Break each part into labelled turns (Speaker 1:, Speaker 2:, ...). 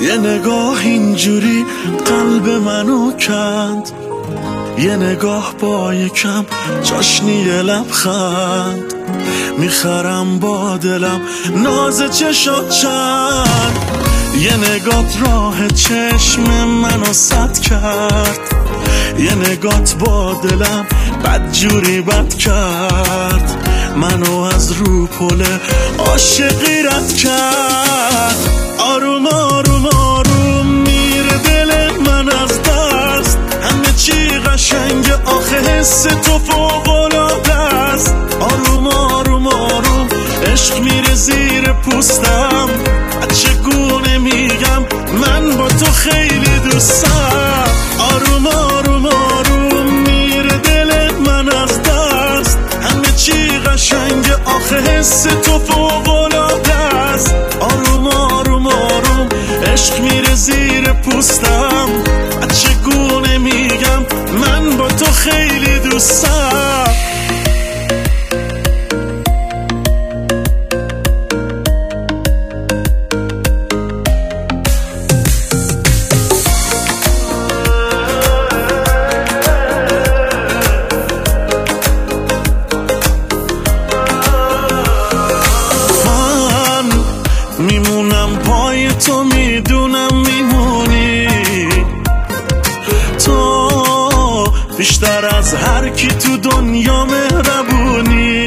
Speaker 1: یه نگاه اینجوری قلب منو کند، یه نگاه با یکم چاشنی لبخند، میخرم با دلم ناز چشات چند. یه نگات راه چشم منو سد کرد، یه نگات با دلم بدجوری بد کرد، منو از رو پله عاشقی رد کرد. آروم آروم آروم میره دل من از دست، همه چی قشنگ آخه حس تو فوق‌العاده است. آروم آروم آروم عشق میره زیر پوستم، چگونه میگم من با تو خیلی دوستم. آروم آروم آروم میره دل من از دست، همه چی قشنگ آخه حس تو فوق‌العاده است. آروم آروم آروم عشق میره زیر پوستم، چگونه میگم من با تو خیلی دوستم. میمونم پای تو، میدونم میمونی تو، بیشتر از هر کی تو دنیا مهربونی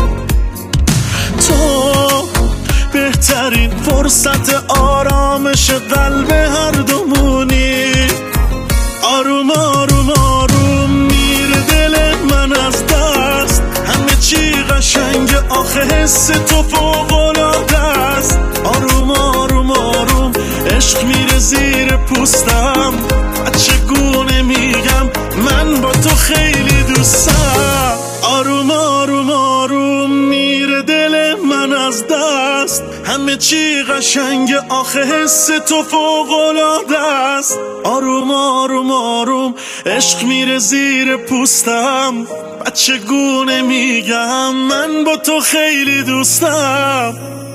Speaker 1: تو، بهترین فرصت آرامش قلب هر دومونی. آروم آروم آروم میره دل من از دست، همه چی قشنگ آخه حس تو فوق‌العاده است. آروم آروم آروم عشق میره زیر پوستم، چگونه میگم من با تو خیلی دوستم. آروم آروم آروم میره دل من از دست، همه چی قشنگ آخه حس تو فوق‌العاده است. آروم آروم آروم عشق میره زیر پوستم، چگونه میگم من با تو خیلی دوستم.